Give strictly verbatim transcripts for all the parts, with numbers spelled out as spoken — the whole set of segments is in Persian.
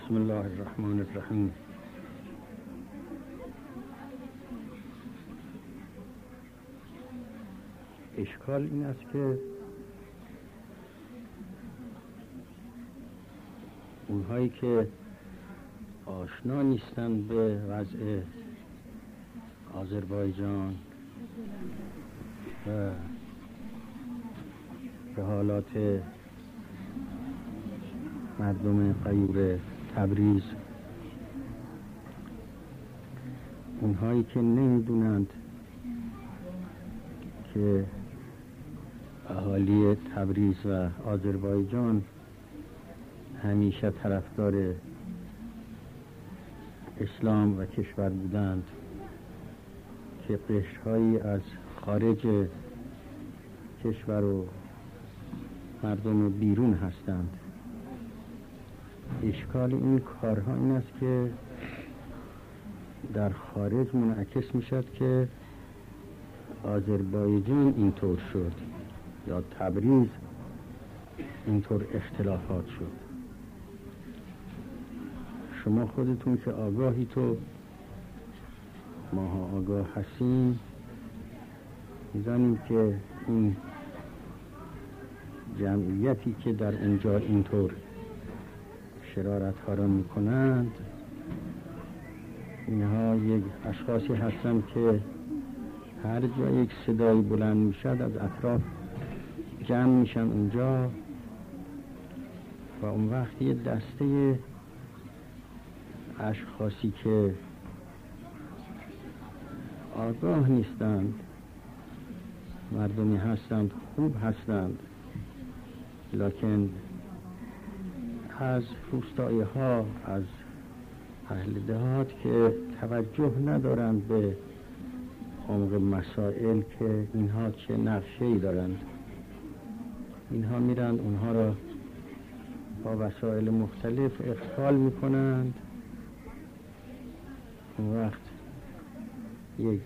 بسم الله الرحمن الرحیم. اشکال این است که اونهایی که آشنا نیستند به وضع آذربایجان و به حالات مردم غیور تبریز، اونهایی که نمیدونند که اهالی تبریز و آذربایجان همیشه طرفدار اسلام و کشور بودند، که قشرهایی از خارج کشور و مردم بیرون هستند. اشکال این کارها این است که در خارج منعکس می شد که آذربایجان اینطور شد یا تبریز اینطور اختلافات شد. شما خودتون که آگاهی تو ماها آگاه هستیم، می‌دانیم که این جمعیتی که در اونجا اینطور شرارت ها را می کنند، اینها یک اشخاصی هستند که هر جا یک صدایی بلند می شد از اطراف جمع میشن اونجا و اون وقت یه دسته اشخاصی که آگاه نیستند، مردمی هستند خوب هستند، لکن از روستایی ها، از اهل دهات که توجه ندارند به عمق مسائل که اینها چه نقشه‌ای دارند، اینها میرند اونها را با وسایل مختلف اغفال میکنند. اون وقت یک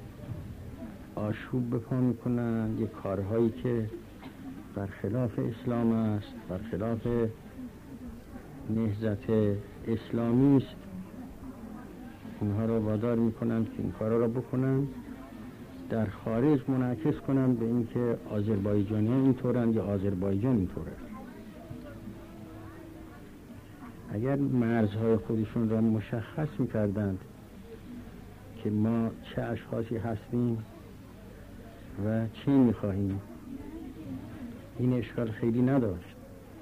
آشوب به پا میکنند، یک کارهایی که برخلاف اسلام است، برخلاف نهضت اسلامی است، اونها را وادار میکنند که این کارها را بکنند، در خارج منعکس کنند به اینکه آذربایجانیان اینطورند یا آذربایجان اینطوره. اگر مرزهای خودشون را مشخص میکردند که ما چه اشخاصی هستیم و چی میخواهیم، این اشکال خیلی نداشت.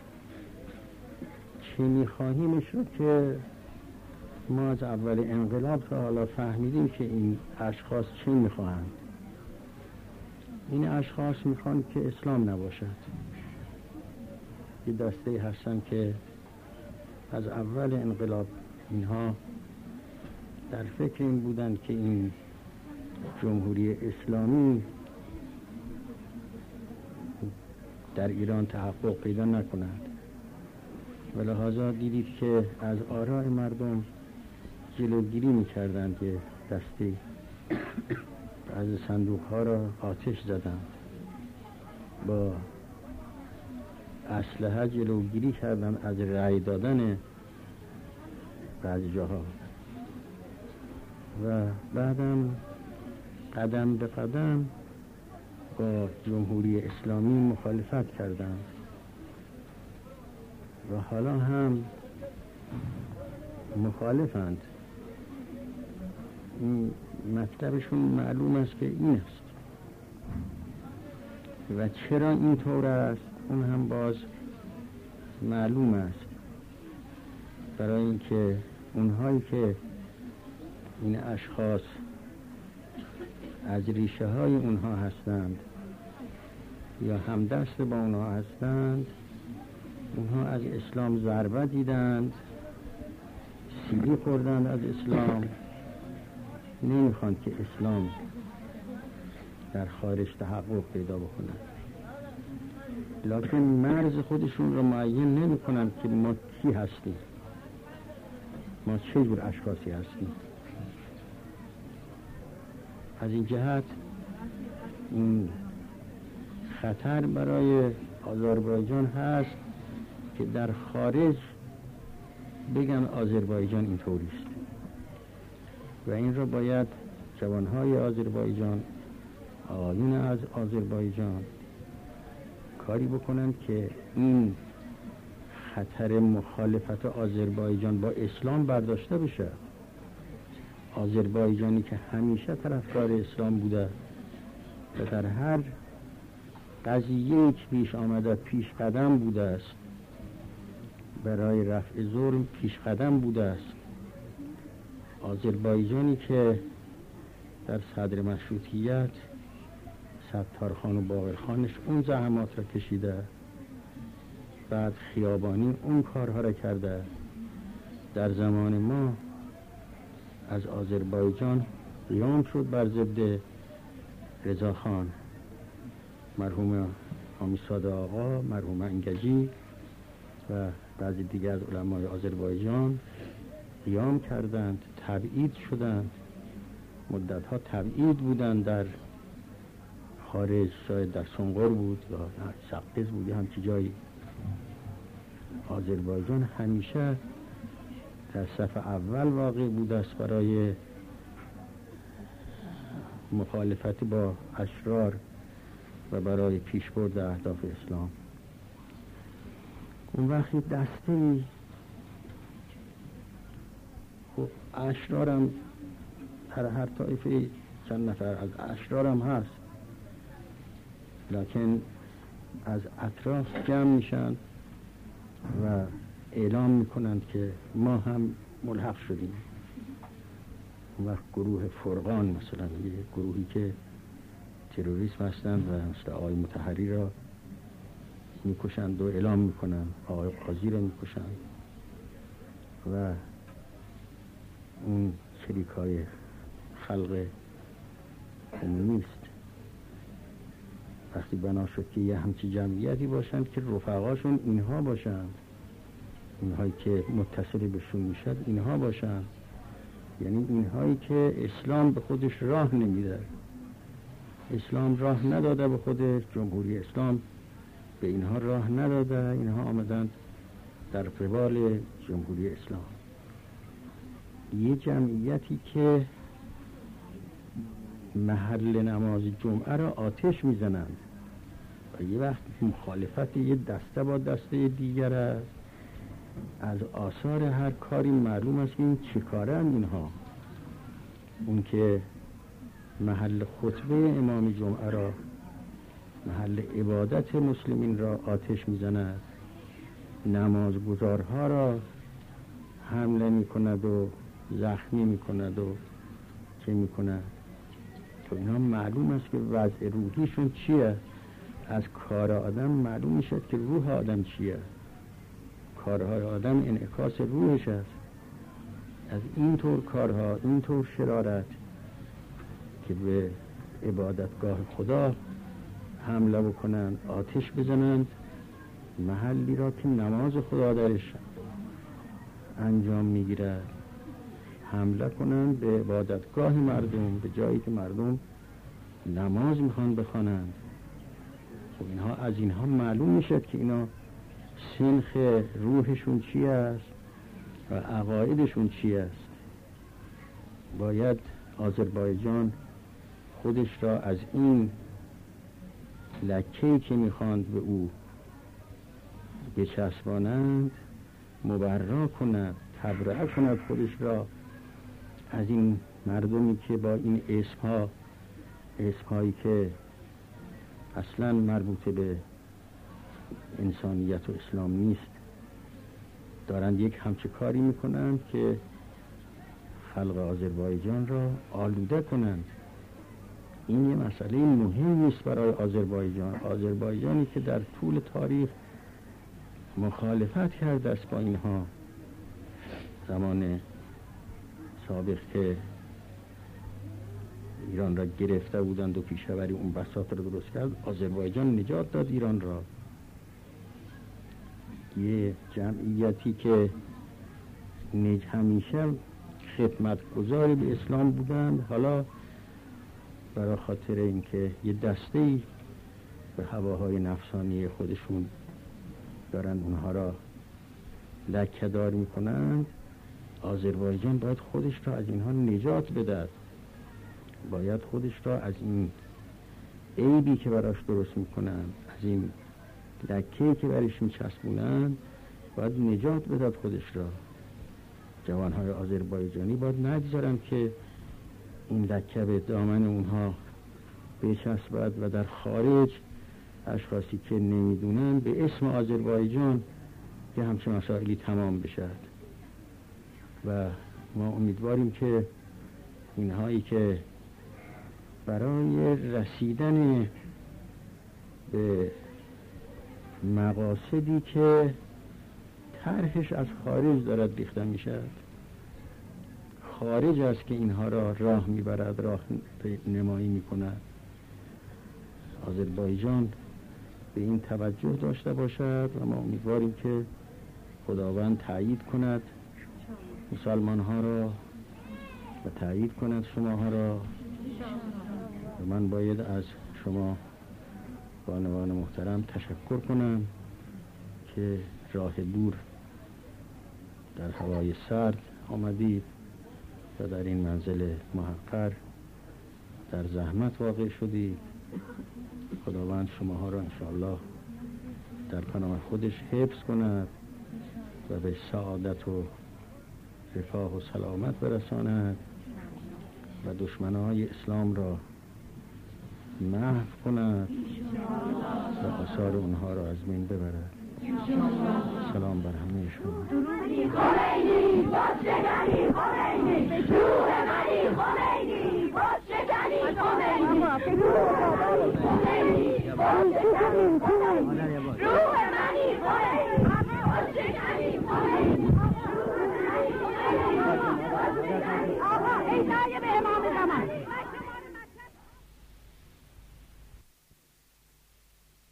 چی میخواهیمش رو که ما از اول انقلاب تا حالا فهمیدیم که این اشخاص چی میخواهند. این اشخاص میخوان که اسلام نباشد. یه دسته هستن که از اول انقلاب اینها در فکر این بودن که این جمهوری اسلامی در ایران تحقق پیدا نکند و لحاظا دیدید که از آراء مردم جلوگیری میکردند که دسته از صندوق ها را آتش زدند، با اسلحه جلوگیری کردند از رأی دادن بعضی جاها و بعدم قدم به قدم با جمهوری اسلامی مخالفت کردند و حالا هم مخالفند. این مطلبشون معلوم است که این است و چرا اینطور است اون هم باز معلوم است. برای اینکه اونهایی که این اشخاص از ریشه های اونها هستند یا همدست با اونها هستند، اونها از اسلام ضربه دیدند، سیلی خوردند از اسلام، نمیخواند که اسلام در خارج تحقق پیدا بکنند، لکن مرز خودشون رو معین نمی کنند که ما کی هستیم، ما چه جور اشخاصی هستیم. از این جهت این خطر برای آذربایجان هست که در خارج بگن آذربایجان اینطوری است و این را باید جوانهای آذربایجان، آقایون از آذربایجان کاری بکنن که این خطر مخالفت آذربایجان با اسلام برداشته بشه. آذربایجانی که همیشه طرفدار اسلام بوده و در هر قضیه که پیش آمده پیش قدم بوده است، برای رفع ظلم پیش قدم بوده است. آذربایجانی که در صدر مشروطیت ستارخان و باقرخانش اون زحمات را کشیده، بعد خیابانی اون کارها را کرده. در زمان ما از آذربایجان قیام شد بر ضد رضاخان، مرحوم حامی‌صاد آقا، مرحوم انگجی و بعضی دیگر از علمای آذربایجان قیام کردند، تبعید شدند، مدتها تبعید بودند، در خارج، شاید در سنقر بود یا سقز بود یا همچی جایی. آذربایجان همیشه در صف اول واقع بوده است برای مخالفت با اشرار و برای پیشبرد اهداف اسلام. اون وقتی دسته خب اشرارم در هر طایفه چند نفر از اشرارم هست، لکن از اطراف جمع میشن و اعلام میکنند که ما هم ملحق شدیم. اون وقت گروه فرقان، مثلا یه گروهی که تروریسم هستند و مثل آقای مطهری را میکشند و اعلام میکنند، آقای قاضی را میکشند و اون شریکای خلق کمونیست. وقتی بنا شد که یه همچی جمعیتی باشند که رفقاشون اینها باشند، اینهایی که متصل بهشون میشد اینها باشند، یعنی اینهایی که اسلام به خودش راه نمیده، اسلام راه نداده به خود، جمهوری اسلام به اینها راه نداده، اینها آمدند در قبال جمهوری اسلام. یه جمعیتی که محل نماز جمعه را آتش میزنند و یه وقت مخالفت یه دسته با دسته دیگر است. از آثار هر کاری معلوم است که این چه کارن اینها. اون که محل خطبه امام جمعه را، محل عبادت مسلمین را آتش میزند، نمازگزارها را حمله میکند و زخمی میکند و چه میکند. تو اینا معلوم است که وضع روحیشون چیه. از کار آدم معلوم میشد که روح آدم چیه. کارهای آدم انعکاس روحش است. از این طور کارها، این طور شرارت که به عبادتگاه خدا حمله بکنند، آتش بزنند، محلی را که نماز خدا درش انجام میگیرد، حمله کنند به عبادتگاه مردم، به جایی که مردم نماز میخوان بخوانند. خب اینها از اینها معلوم میشد که اینا سنخ روحشون چی است و عقایدشون چی است. باید آذربایجان خودش را از این لکه‌ای که میخواند به او بچسبانند مبرا کند، تبرئه کند خودش را از این مردمی که با این اسمها، اسمهایی که اصلا مربوط به انسانیت و اسلام نیست، دارند یک همچه کاری میکنند که خلق آذربایجان را آلوده کنند. این یه مسئله مهم نیست برای آذربایجان. آذربایجانی که در طول تاریخ مخالفت کرده است با اینها، زمان سابق که ایران را گرفته بودند و پیشاوری اون بساط را درست کرد، آذربایجان نجات داد ایران را. یه جمعیتی که نج همیشه خدمتگزاری به اسلام بودند، حالا برای خاطر اینکه یه دسته‌ای به هواهای نفسانی خودشون دارن اونها را لکه‌دار میکنند، آذربایجان باید خودش را از اینها نجات بدهد، باید خودش را از این عیبی که براش درست میکنند، از این لکه‌ای که برش میچسبونند، باید نجات بدهد خودش را. جوانهای آذربایجانی باید نگذارند که این لکه به دامن اونها بچسبد و در خارج اشخاصی که نمیدونن به اسم آذربایجان که همچه مسائلی تمام بشد. و ما امیدواریم که اینهایی که برای رسیدن به مقاصدی که طرحش از خارج دارد ریخته می شود، خارج است که اینها را راه میبرد، راه نمایی می کند. آذربایجان به این توجه داشته باشد و ما امیدواریم که خداوند تأیید کند مسلمان ها را و تأیید کند شما ها را. و من باید از شما بانوان محترم تشکر کنم که راه دور در هوای سرد آمدید و در این منزل محقر در زحمت واقع شدید. خداوند شماها را انشاءالله در پناه خودش حفظ کند و به سعادت و رفاه و سلامت برساند و دشمنای اسلام را محو کند و آثار اونها را از بین ببرد. سلام بر همه شما. درودی خمینی، بازشکنی خمینی، روح منی خمینی، بازشکنی خمینی، روح منی خمینی، بازشکنی خمینی، روح